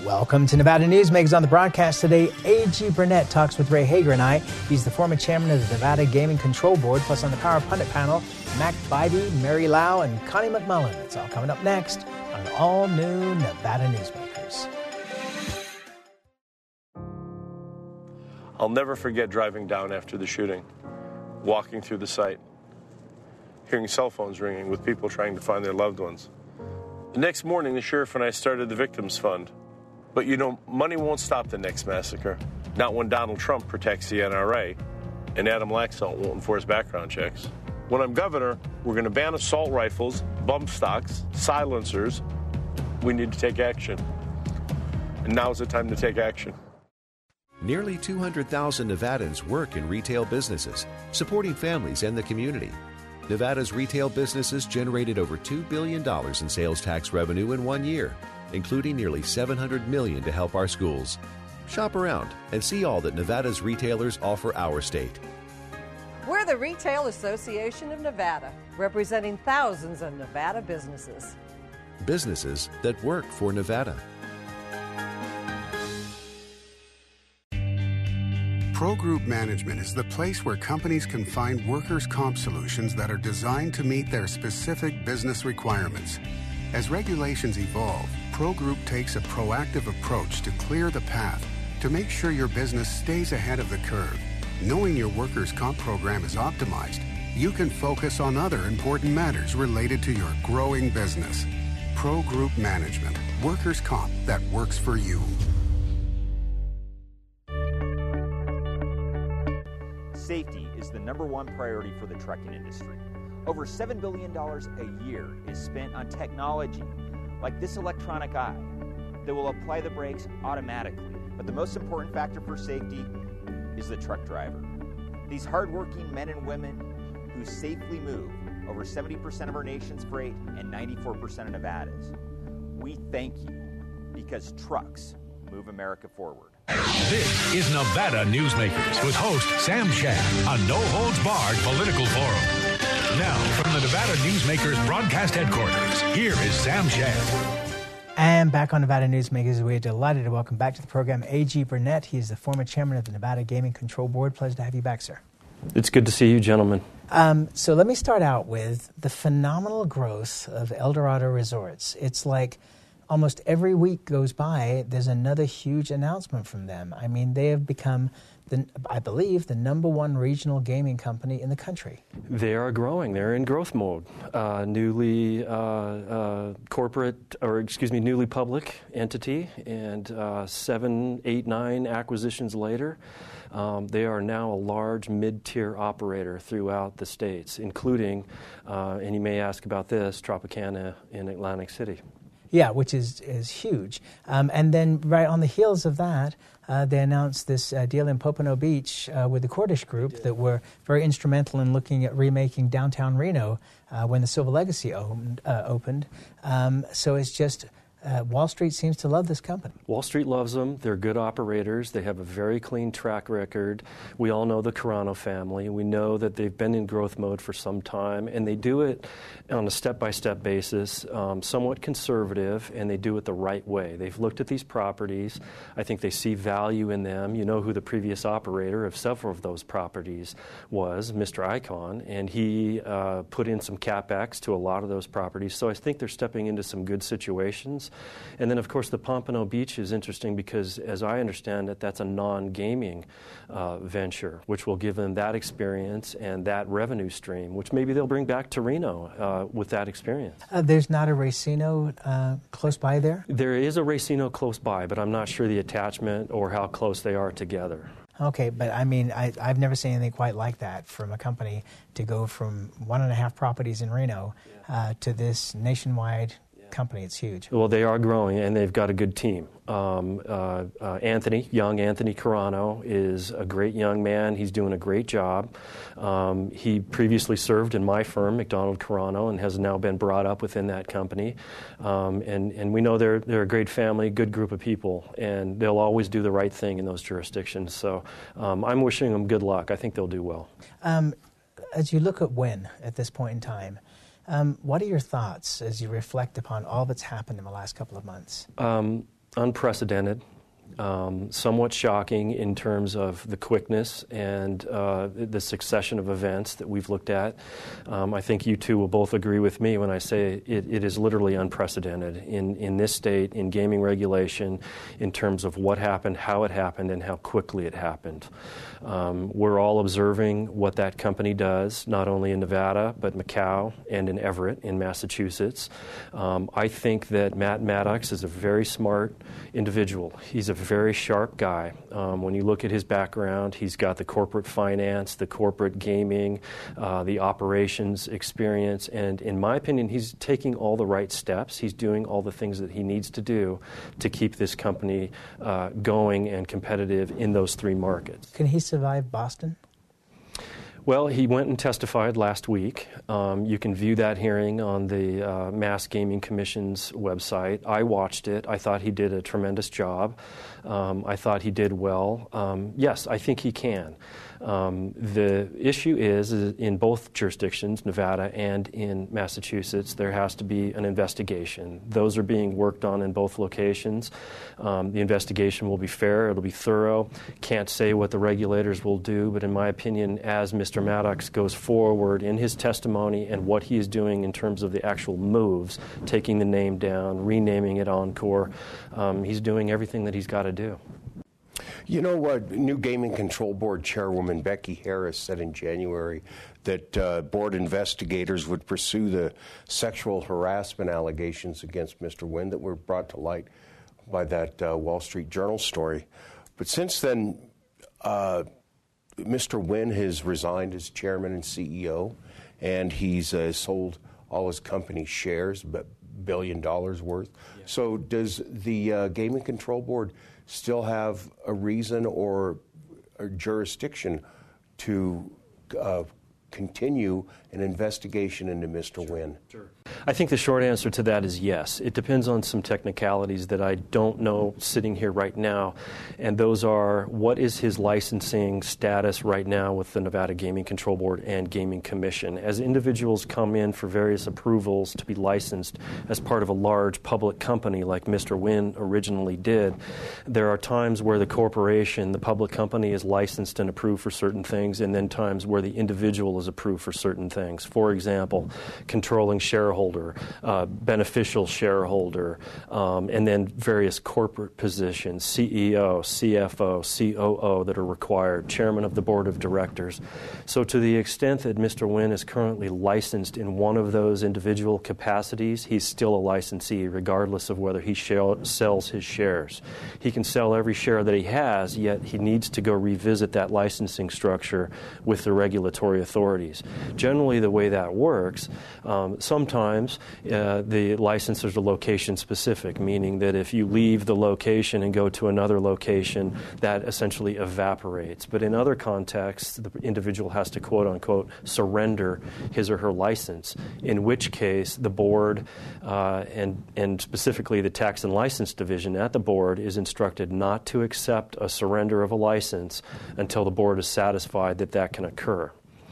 Welcome to Nevada Newsmakers. On the broadcast today, A.G. Burnett talks with Ray Hager and I. He's the former chairman of the Nevada Gaming Control Board. Plus on the Power Pundit panel, Mac Bybee, Mary Lau, and Connie McMullen. It's all coming up next on an all-new Nevada Newsmakers. I'll never forget driving down after the shooting, walking through the site, hearing cell phones ringing with people trying to find their loved ones. The next morning, the sheriff and I started the Victims Fund. But you know, money won't stop the next massacre. Not when Donald Trump protects the NRA and Adam Laxalt won't enforce background checks. When I'm governor, we're going to ban assault rifles, bump stocks, silencers. We need to take action. And now's the time to take action. Nearly 200,000 Nevadans work in retail businesses, supporting families and the community. Nevada's retail businesses generated over $2 billion in sales tax revenue in 1 year, including nearly $700 million to help our schools. Shop around and see all that Nevada's retailers offer our state. We're the Retail Association of Nevada, representing thousands of Nevada businesses. Businesses that work for Nevada. Pro Group Management is the place where companies can find workers' comp solutions that are designed to meet their specific business requirements. As regulations evolve, Pro Group takes a proactive approach to clear the path to make sure your business stays ahead of the curve. Knowing your workers' comp program is optimized, you can focus on other important matters related to your growing business. Pro Group Management, workers' comp that works for you. Safety is the #1 priority for the trucking industry. Over $7 billion a year is spent on technology like this electronic eye that will apply the brakes automatically. But the most important factor for safety is the truck driver. These hardworking men and women who safely move over 70% of our nation's freight and 94% of Nevada's. We thank you because trucks move America forward. This is Nevada Newsmakers with host Sam Shad, a no-holds-barred political forum. Now, from the Nevada Newsmakers broadcast headquarters, here is Sam Shad. And back on Nevada Newsmakers, we're delighted to welcome back to the program A.G. Burnett. He is the former chairman of the Nevada Gaming Control Board. Pleasure to have you back, sir. It's good to see you, gentlemen. So let me start out with the phenomenal growth of Eldorado Resorts. It's like almost every week goes by, there's another huge announcement from them. I mean, they have become, I believe, the #1 regional gaming company in the country. They are growing. They're in growth mode. Newly newly public entity, and 7, 8, 9 acquisitions later, they are now a large mid-tier operator throughout the states, including, and you may ask about this, Tropicana in Atlantic City. Yeah, which is huge. And then right on the heels of that, they announced this deal in Pompano Beach with the Cordish Group that were very instrumental in looking at remaking downtown Reno when the Silver Legacy opened. So it's just Wall Street seems to love this company. Wall Street loves them. They're good operators. They have a very clean track record. We all know the Carano family. We know that they've been in growth mode for some time, and they do it on a step-by-step basis, somewhat conservative, and they do it the right way. They've looked at these properties. I think they see value in them. You know who the previous operator of several of those properties was, Mr. Icahn, and he put in some CapEx to a lot of those properties. So I think they're stepping into some good situations. And then, of course, the Pompano Beach is interesting because, as I understand it, that's a non-gaming venture, which will give them that experience and that revenue stream, which maybe they'll bring back to Reno with that experience. There's not a Racino close by there? There is a Racino close by, but I'm not sure the attachment or how close they are together. Okay, but I mean, I've never seen anything quite like that from a company to go from 1.5 properties in Reno to this nationwide company. It's huge. Well, they are growing, and they've got a good team. Anthony Carano is a great young man. He's doing a great job. He previously served in my firm, McDonald Carano, and has now been brought up within that company. And we know they're a great family, good group of people, and they'll always do the right thing in those jurisdictions. So I'm wishing them good luck. I think they'll do well. As you look at Wynn at this point in time, what are your thoughts as you reflect upon all that's happened in the last couple of months? unprecedented. Somewhat shocking in terms of the quickness and the succession of events that we've looked at. I think you two will both agree with me when I say it is literally unprecedented in this state, in gaming regulation, in terms of what happened, how it happened, and how quickly it happened. We're all observing what that company does, not only in Nevada, but Macau and in Everett in Massachusetts. I think that Matt Maddox is a very smart individual. He's a very sharp guy. When you look at his background, he's got the corporate finance, the corporate gaming, the operations experience, and in my opinion, he's taking all the right steps. He's doing all the things that he needs to do to keep this company going and competitive in those three markets. Can he survive Boston? Well, he went and testified last week. You can view that hearing on the Mass Gaming Commission's website. I watched it. I thought he did a tremendous job. I thought he did well. Yes, I think he can. The issue is in both jurisdictions, Nevada and in Massachusetts, there has to be an investigation. Those are being worked on in both locations. The investigation will be fair. It'll be thorough. Can't say what the regulators will do, but in my opinion, as Mr. Maddox goes forward in his testimony and what he is doing in terms of the actual moves, taking the name down, renaming it Encore, he's doing everything that he's got to do. You know what? New Gaming Control Board Chairwoman Becky Harris said in January that board investigators would pursue the sexual harassment allegations against Mr. Wynn that were brought to light by that Wall Street Journal story. But since then, Mr. Wynn has resigned as chairman and CEO, and he's sold all his company shares, $1 billion worth. Yeah. So does the Gaming Control Board still have a reason or a jurisdiction to continue an investigation into Mr. Wynn? Sure. I think the short answer to that is yes. It depends on some technicalities that I don't know sitting here right now, and those are what is his licensing status right now with the Nevada Gaming Control Board and Gaming Commission. As individuals come in for various approvals to be licensed as part of a large public company like Mr. Wynn originally did, there are times where the corporation, the public company, is licensed and approved for certain things, and then times where the individual is approved for certain things. For example, controlling shareholder, beneficial shareholder, and then various corporate positions, CEO, CFO, COO that are required, chairman of the board of directors. So to the extent that Mr. Wynn is currently licensed in one of those individual capacities, he's still a licensee regardless of whether he sells his shares. He can sell every share that he has, yet he needs to go revisit that licensing structure with the regulatory authorities. Generally, the way that works, sometimes the licenses are location specific, meaning that if you leave the location and go to another location, that essentially evaporates. But in other contexts, the individual has to quote unquote surrender his or her license, in which case the board and specifically the Tax and License Division at the board is instructed not to accept a surrender of a license until the board is satisfied that that can occur.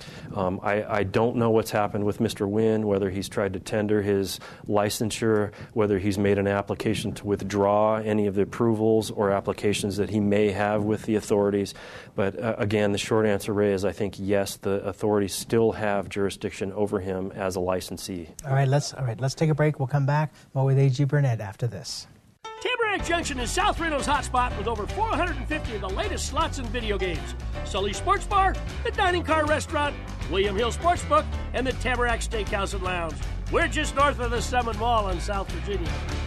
I don't know what's happened with Mr. Wynn, whether he's tried to tender his licensure, whether he's made an application to withdraw any of the approvals or applications that he may have with the authorities. But again, the short answer, Ray, is I think yes, the authorities still have jurisdiction over him as a licensee. All right, let's take a break. We'll come back more with A.G. Burnett after this. Tamarack Junction is South Reno's hotspot with over 450 of the latest slots and video games. Sully Sports Bar, the Dining Car Restaurant, William Hill Sportsbook, and the Tamarack Steakhouse and Lounge. We're just north of the Summit Mall in South Virginia.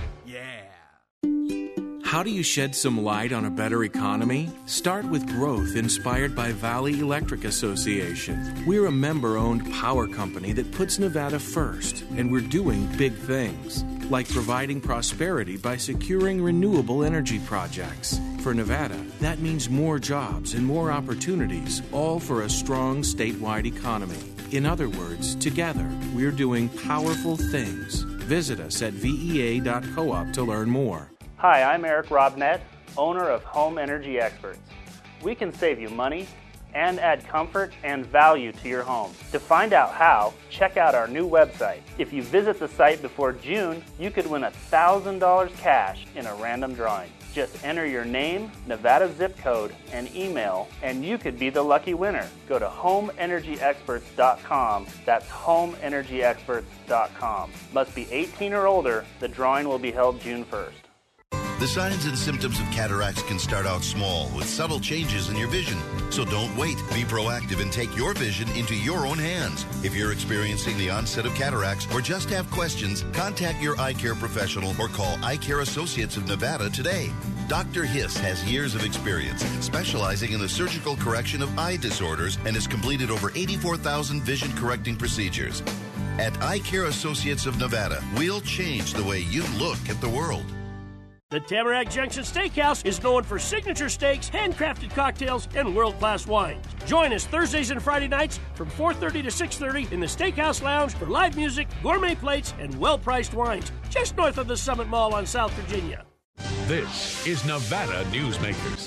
Yeah. How do you shed some light on a better economy? Start with growth inspired by Valley Electric Association. We're a member-owned power company that puts Nevada first, and we're doing big things, like providing prosperity by securing renewable energy projects. For Nevada, that means more jobs and more opportunities, all for a strong statewide economy. In other words, together, we're doing powerful things. Visit us at vea.coop to learn more. Hi, I'm Eric Robnett, owner of Home Energy Experts. We can save you money and add comfort and value to your home. To find out how, check out our new website. If you visit the site before June, you could win $1,000 cash in a random drawing. Just enter your name, Nevada zip code, and email, and you could be the lucky winner. Go to homeenergyexperts.com. That's homeenergyexperts.com. Must be 18 or older. The drawing will be held June 1st. The signs and symptoms of cataracts can start out small with subtle changes in your vision. So don't wait. Be proactive and take your vision into your own hands. If you're experiencing the onset of cataracts or just have questions, contact your eye care professional or call Eye Care Associates of Nevada today. Dr. Hiss has years of experience specializing in the surgical correction of eye disorders and has completed over 84,000 vision correcting procedures. At Eye Care Associates of Nevada, we'll change the way you look at the world. The Tamarack Junction Steakhouse is known for signature steaks, handcrafted cocktails, and world-class wines. Join us Thursdays and Friday nights from 4:30 to 6:30 in the Steakhouse Lounge for live music, gourmet plates, and well-priced wines, just north of the Summit Mall on South Virginia. This is Nevada Newsmakers.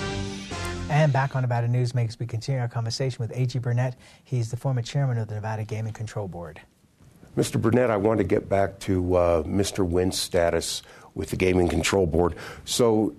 And back on Nevada Newsmakers, we continue our conversation with A.G. Burnett. He's the former chairman of the Nevada Gaming Control Board. Mr. Burnett, I want to get back to Mr. Wynn's status with the Gaming Control Board. So,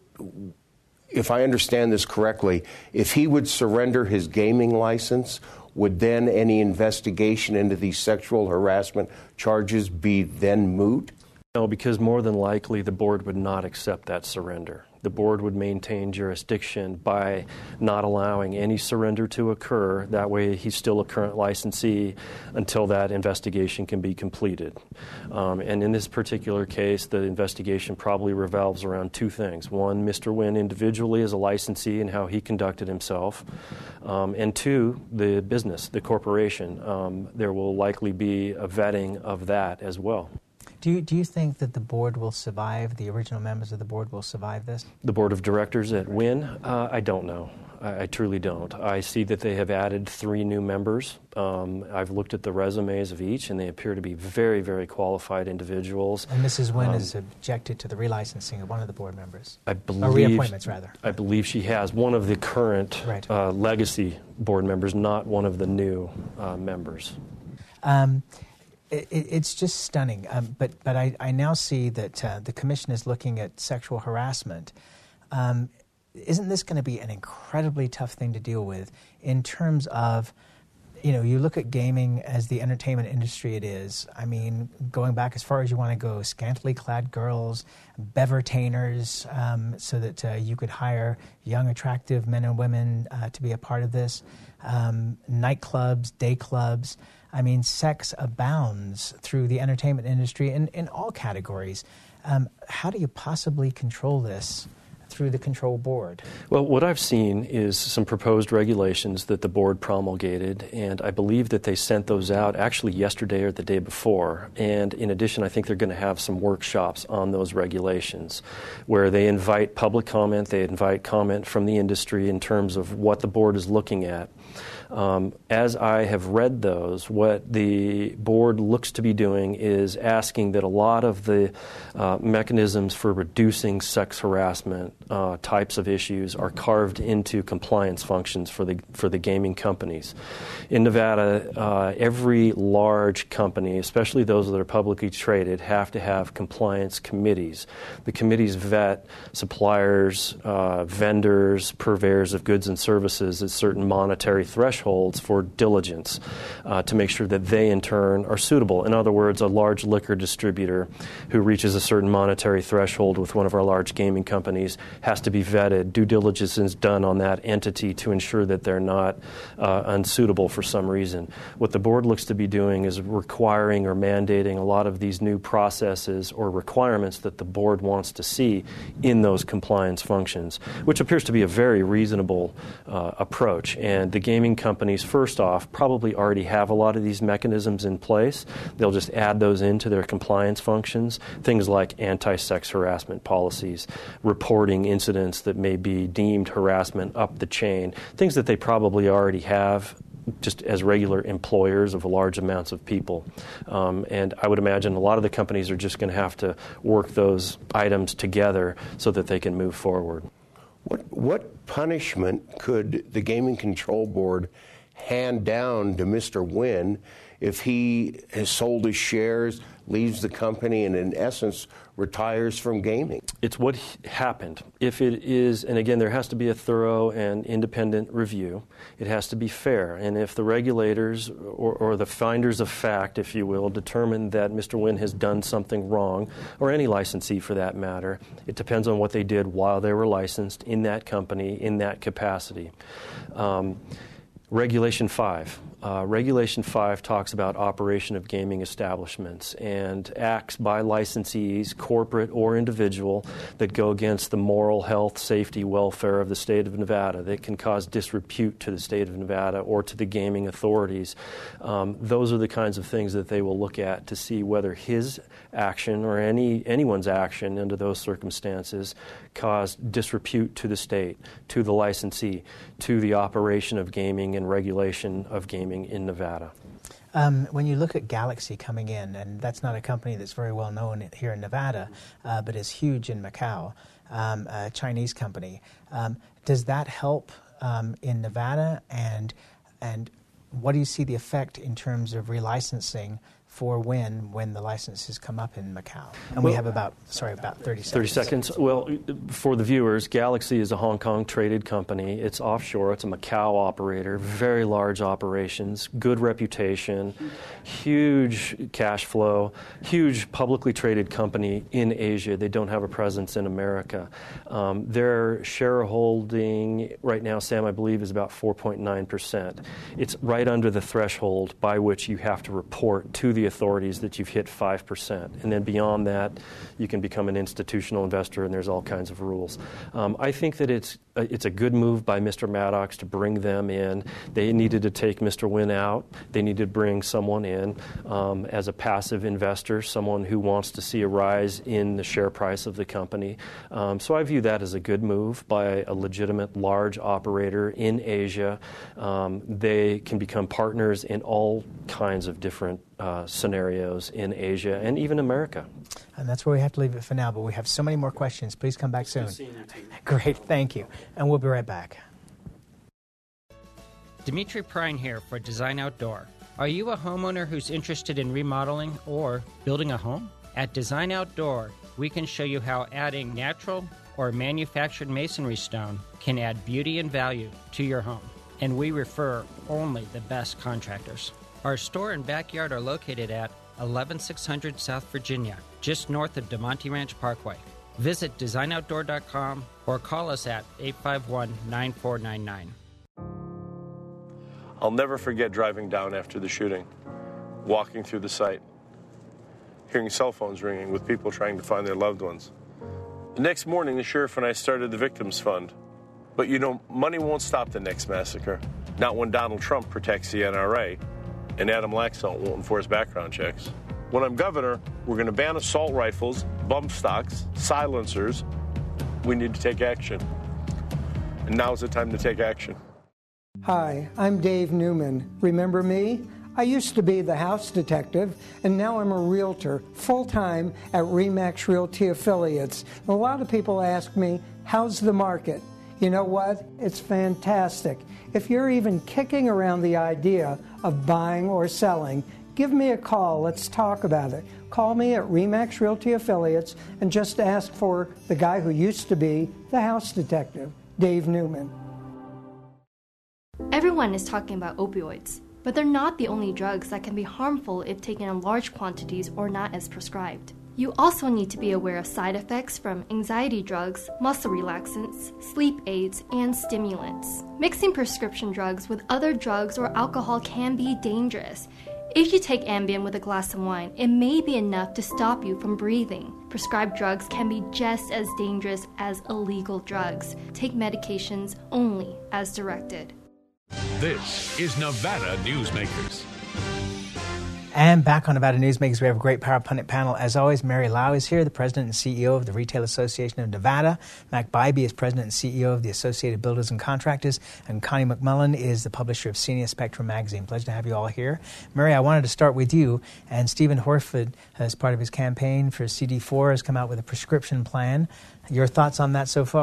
if I understand this correctly, if he would surrender his gaming license, would then any investigation into these sexual harassment charges be then moot? No, because more than likely the board would not accept that surrender. The board would maintain jurisdiction by not allowing any surrender to occur. That way he's still a current licensee until that investigation can be completed. And in this particular case, the investigation probably revolves around two things. One, Mr. Wynn individually as a licensee and how he conducted himself. And two, the business, the corporation. There will likely be a vetting of that as well. Do you think that the board will survive, the original members of the board will survive this? The board of directors at Wynn? I don't know. I truly don't. I see that they have added 3 new members. I've looked at the resumes of each, and they appear to be very, very qualified individuals. And Mrs. Wynn has objected to the relicensing of one of the board members. Or reappointments, rather. I believe she has. One of the current legacy board members, not one of the new members. It's just stunning. But I now see that the commission is looking at sexual harassment. Isn't this going to be an incredibly tough thing to deal with in terms of, you look at gaming as the entertainment industry it is. I mean, going back as far as you want to go, scantily clad girls, bevertainers, so that you could hire young, attractive men and women to be a part of this, nightclubs, day clubs. I mean, sex abounds through the entertainment industry in all categories. How do you possibly control this through the control board? Well, what I've seen is some proposed regulations that the board promulgated, and I believe that they sent those out actually yesterday or the day before. And in addition, I think they're going to have some workshops on those regulations where they invite public comment, they invite comment from the industry in terms of what the board is looking at. As I have read those, what the board looks to be doing is asking that a lot of the mechanisms for reducing sex harassment types of issues are carved into compliance functions for the gaming companies. In Nevada, every large company, especially those that are publicly traded, have to have compliance committees. The committees vet suppliers, vendors, purveyors of goods and services at certain monetary thresholds for diligence to make sure that they in turn are suitable. In other words, a large liquor distributor who reaches a certain monetary threshold with one of our large gaming companies has to be vetted. Due diligence is done on that entity to ensure that they're not unsuitable for some reason. What the board looks to be doing is requiring or mandating a lot of these new processes or requirements that the board wants to see in those compliance functions, which appears to be a very reasonable approach. And the gaming companies, first off, probably already have a lot of these mechanisms in place. They'll just add those into their compliance functions, things like anti-sex harassment policies, reporting incidents that may be deemed harassment up the chain, things that they probably already have just as regular employers of large amounts of people. And I would imagine a lot of the companies are just going to have to work those items together so that they can move forward. What punishment could the Gaming Control Board hand down to Mr. Wynn if he has sold his shares, leaves the company, and in essence retires from gaming? It's what happened. If it is, and again, there has to be a thorough and independent review. It has to be fair. And if the regulators or the finders of fact, if you will, determine that Mr. Wynn has done something wrong, or any licensee for that matter, it depends on what they did while they were licensed in that company, in that capacity. Regulation 5. Regulation 5 talks about operation of gaming establishments and acts by licensees, corporate or individual, that go against the moral, health, safety, welfare of the state of Nevada, that can cause disrepute to the state of Nevada or to the gaming authorities. Those are the kinds of things that they will look at to see whether his action or anyone's action under those circumstances caused disrepute to the state, to the licensee, to the operation of gaming and regulation of gaming in Nevada. When you look at Galaxy coming in, and that's not a company that's very well known here in Nevada, but is huge in Macau, a Chinese company, does that help in Nevada? And what do you see the effect in terms of relicensing for when the licenses come up in Macau? And we have about 30 seconds. 30 seconds. Well, for the viewers, Galaxy is a Hong Kong traded company. It's offshore. It's a Macau operator. Very large operations, good reputation, huge cash flow, huge publicly traded company in Asia. They don't have a presence in America. Their shareholding right now, Sam, I believe, is about 4.9%. It's right under the threshold by which you have to report to the authorities that you've hit 5%. And then beyond that, you can become an institutional investor, and there's all kinds of rules. I think that it's a good move by Mr. Maddox to bring them in. They needed to take Mr. Wynn out. They needed to bring someone in as a passive investor, someone who wants to see a rise in the share price of the company. So I view that as a good move by a legitimate large operator in Asia. They can become partners in all kinds of different scenarios in Asia and even America. And that's where we have to leave it for now, but we have so many more questions. Please come back soon. Great, thank you. And we'll be right back. Dimitri Prine here for Design Outdoor. Are you a homeowner who's interested in remodeling or building a home? At Design Outdoor, we can show you how adding natural or manufactured masonry stone can add beauty and value to your home. And we refer only the best contractors. Our store and backyard are located at 11600 South Virginia, just north of DeMonte Ranch Parkway. Visit designoutdoor.com or call us at 851-9499. I'll never forget driving down after the shooting, walking through the site, hearing cell phones ringing with people trying to find their loved ones. The next morning, the sheriff and I started the Victims Fund. But you know, money won't stop the next massacre. Not when Donald Trump protects the NRA and Adam Laxalt won't enforce background checks. When I'm governor, we're going to ban assault rifles, bump stocks, silencers. We need to take action. And now's the time to take action. Hi, I'm Dave Newman. Remember me? I used to be the house detective, and now I'm a realtor, full-time at RE/MAX Realty Affiliates. A lot of people ask me, how's the market? You know what? It's fantastic. If you're even kicking around the idea of buying or selling, give me a call. Let's talk about it. Call me at RE/MAX Realty Affiliates and just ask for the guy who used to be the house detective, Dave Newman. Everyone is talking about opioids, but they're not the only drugs that can be harmful if taken in large quantities or not as prescribed. You also need to be aware of side effects from anxiety drugs, muscle relaxants, sleep aids, and stimulants. Mixing prescription drugs with other drugs or alcohol can be dangerous. If you take Ambien with a glass of wine, it may be enough to stop you from breathing. Prescribed drugs can be just as dangerous as illegal drugs. Take medications only as directed. This is Nevada Newsmakers. And back on Nevada Newsmakers, we have a great Power Pundit panel. As always, Mary Lau is here, the President and CEO of the Retail Association of Nevada. Mac Bybee is President and CEO of the Associated Builders and Contractors. And Connie McMullen is the publisher of Senior Spectrum Magazine. Pleasure to have you all here. Mary, I wanted to start with you. And Stephen Horford, as part of his campaign for CD4, has come out with a prescription plan. Your thoughts on that so far?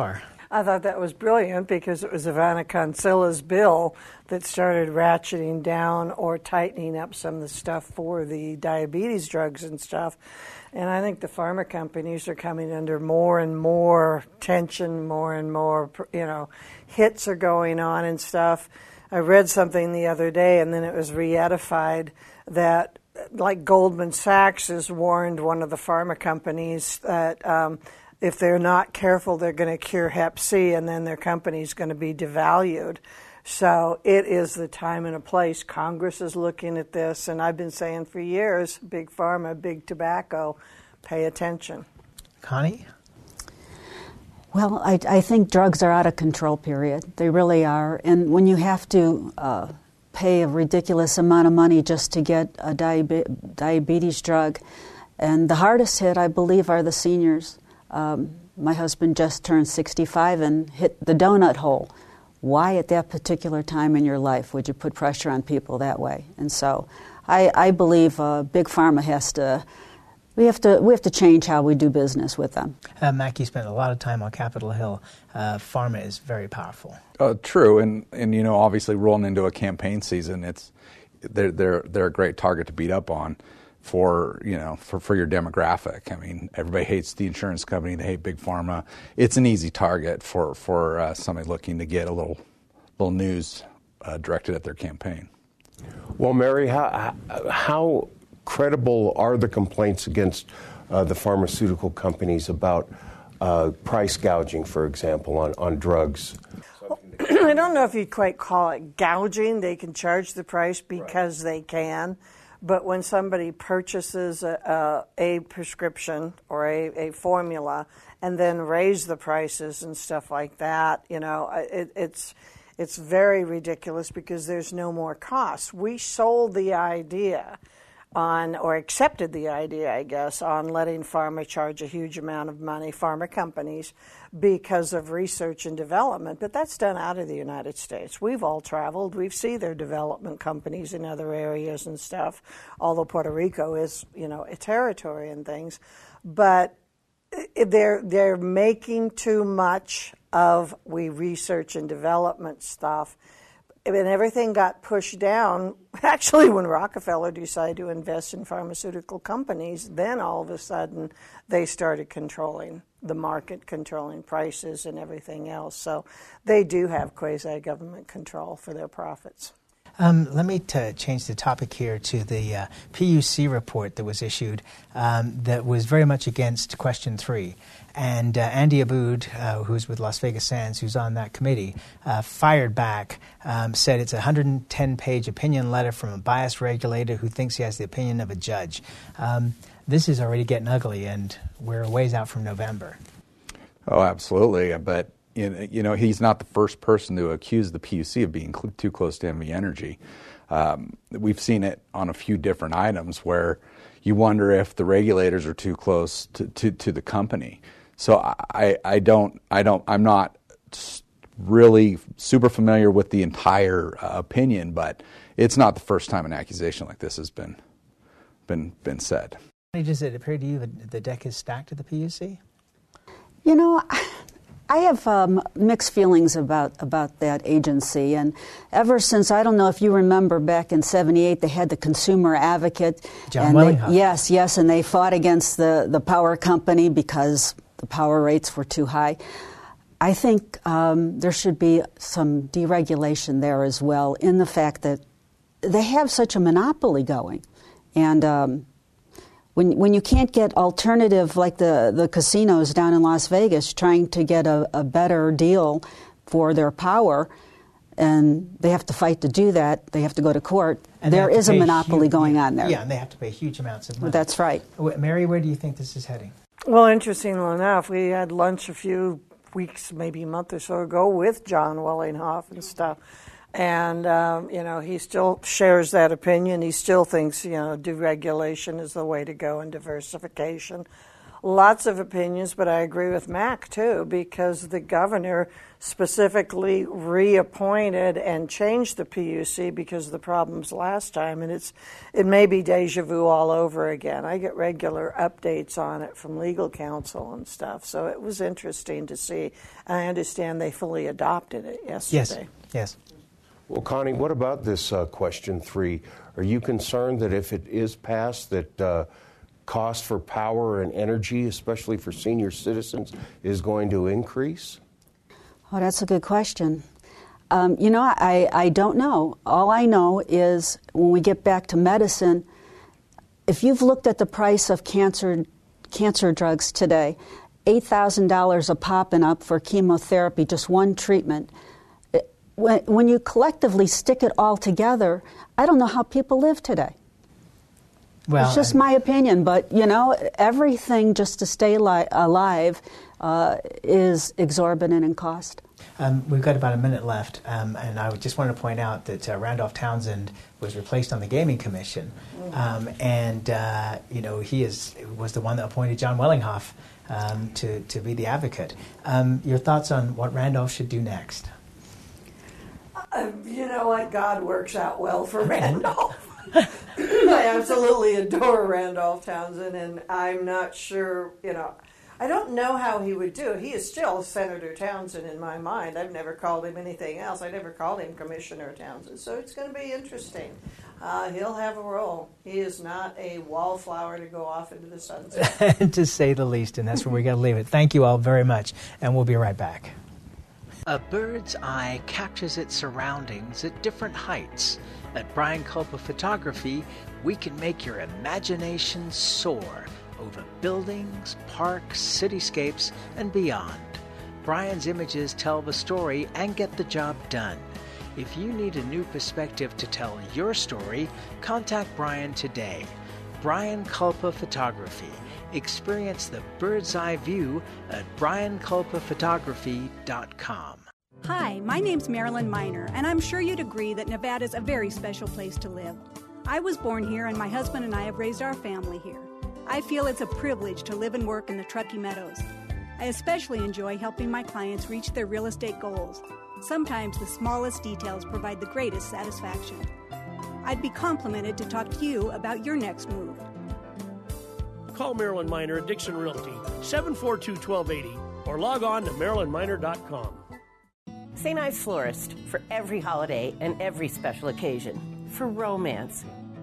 I thought that was brilliant because it was Ivana Concilla's bill that started ratcheting down or tightening up some of the stuff for the diabetes drugs and stuff. And I think the pharma companies are coming under more and more tension, more and more, hits are going on and stuff. I read something the other day, and then it was re-edified that, like Goldman Sachs has warned one of the pharma companies that if they're not careful, they're going to cure Hep C, and then their company's going to be devalued. So it is the time and a place. Congress is looking at this, and I've been saying for years, big pharma, big tobacco, pay attention. Connie? Well, I think drugs are out of control, period. They really are. And when you have to pay a ridiculous amount of money just to get a diabetes drug, and the hardest hit, I believe, are the seniors. My husband just turned 65 and hit the donut hole. Why at that particular time in your life would you put pressure on people that way? And so I believe Big Pharma has to, we have to change how we do business with them. Mac, you spent a lot of time on Capitol Hill. Pharma is very powerful. True, and obviously rolling into a campaign season, they're a great target to beat up on for your demographic. I mean, everybody hates the insurance company, they hate Big Pharma. It's an easy target for somebody looking to get a little news directed at their campaign. Well, Mary, how credible are the complaints against the pharmaceutical companies about price gouging, for example, on drugs? I don't know if you'd quite call it gouging. They can charge the price because they can. But when somebody purchases a prescription or a formula and then raise the prices and stuff like that, it's very ridiculous because there's no more cost. We sold the idea or accepted the idea, I guess, on letting pharma charge a huge amount of money, pharma companies, because of research and development. But that's done out of the United States. We've all traveled. We've seen their development companies in other areas and stuff, although Puerto Rico is, a territory and things. But they're making too much of research and development stuff. And everything got pushed down. Actually, when Rockefeller decided to invest in pharmaceutical companies, then all of a sudden they started controlling the market, controlling prices and everything else. So they do have quasi-government control for their profits. Let me change the topic here to the PUC report that was issued that was very much against Question 3. And Andy Aboud, who's with Las Vegas Sands, who's on that committee, fired back, said it's a 110-page opinion letter from a biased regulator who thinks he has the opinion of a judge. This is already getting ugly, and we're a ways out from November. Oh, absolutely. But he's not the first person to accuse the PUC of being too close to NV Energy. We've seen it on a few different items where you wonder if the regulators are too close to the company. So I'm not really super familiar with the entire opinion, but it's not the first time an accusation like this has been said. Does it appear to you that the deck is stacked at the PUC? I have mixed feelings about that agency, and ever since, I don't know if you remember back in '78, they had the consumer advocate. John Wellinghoff. Yes, and they fought against the power company because the power rates were too high. I think there should be some deregulation there as well, in the fact that they have such a monopoly going, and when you can't get alternative, like the casinos down in Las Vegas trying to get a better deal for their power, and they have to fight to do that, they have to go to court, and there is a monopoly going on there. Yeah, and they have to pay huge amounts of money. That's right. Mary, where do you think this is heading? Well, interestingly enough, we had lunch a few weeks, maybe a month or so ago, with John Wellinghoff and stuff. And, he still shares that opinion. He still thinks, deregulation is the way to go and diversification. Lots of opinions, but I agree with Mac, too, because the governor specifically reappointed and changed the PUC because of the problems last time, and it may be deja vu all over again. I get regular updates on it from legal counsel and stuff, so it was interesting to see. I understand they fully adopted it yesterday. Yes. Well, Connie, what about this question 3? Are you concerned that if it is passed that cost for power and energy, especially for senior citizens, is going to increase? Oh, that's a good question. I don't know. All I know is when we get back to medicine, if you've looked at the price of cancer drugs today, $8,000 a pop and up for chemotherapy, just one treatment. When you collectively stick it all together, I don't know how people live today. Well, it's just my opinion, but, everything just to stay alive is exorbitant in cost. We've got about a minute left, and I just wanted to point out that Randolph Townsend was replaced on the Gaming Commission, he was the one that appointed John Wellinghoff to be the advocate. Your thoughts on what Randolph should do next? You know what? God works out well for Randolph. I absolutely adore Randolph Townsend, and I'm not sure, I don't know how he would do it. He is still Senator Townsend in my mind. I've never called him anything else. I never called him Commissioner Townsend, so it's going to be interesting. He'll have a role. He is not a wallflower to go off into the sunset. To say the least, and that's where we got to leave it. Thank you all very much, and we'll be right back. A bird's eye captures its surroundings at different heights. At Brian Culpa Photography, we can make your imagination soar over buildings, parks, cityscapes, and beyond. Brian's images tell the story and get the job done. If you need a new perspective to tell your story, contact Brian today. Brian Culpa Photography. Experience the bird's eye view at brianculpaphotography.com. Hi, my name's Marilyn Miner, and I'm sure you'd agree that Nevada's a very special place to live. I was born here, and my husband and I have raised our family here. I feel it's a privilege to live and work in the Truckee Meadows. I especially enjoy helping my clients reach their real estate goals. Sometimes the smallest details provide the greatest satisfaction. I'd be complimented to talk to you about your next move. Call Marilyn Miner at Dixon Realty, 742-1280, or log on to marilynminer.com. St. Ives Florist, for every holiday and every special occasion. For romance.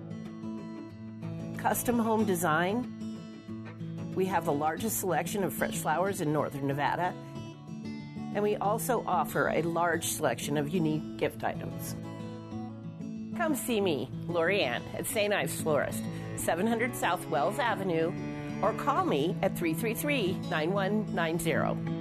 Custom home design. We have the largest selection of fresh flowers in northern Nevada. And we also offer a large selection of unique gift items. Come see me, Lori Ann, at St. Ives Florist, 700 South Wells Avenue, or call me at 333-9190.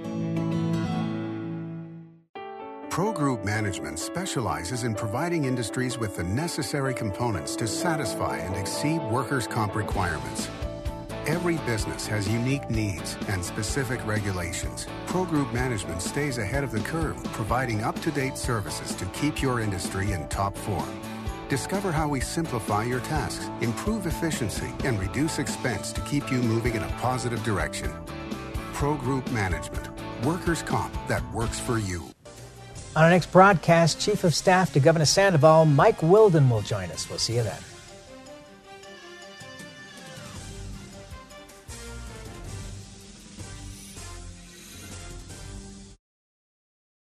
Pro Group Management specializes in providing industries with the necessary components to satisfy and exceed workers' comp requirements. Every business has unique needs and specific regulations. Pro Group Management stays ahead of the curve, providing up-to-date services to keep your industry in top form. Discover how we simplify your tasks, improve efficiency, and reduce expense to keep you moving in a positive direction. Pro Group Management. Workers' comp that works for you. On our next broadcast, Chief of Staff to Governor Sandoval, Mike Wilden, will join us. We'll see you then.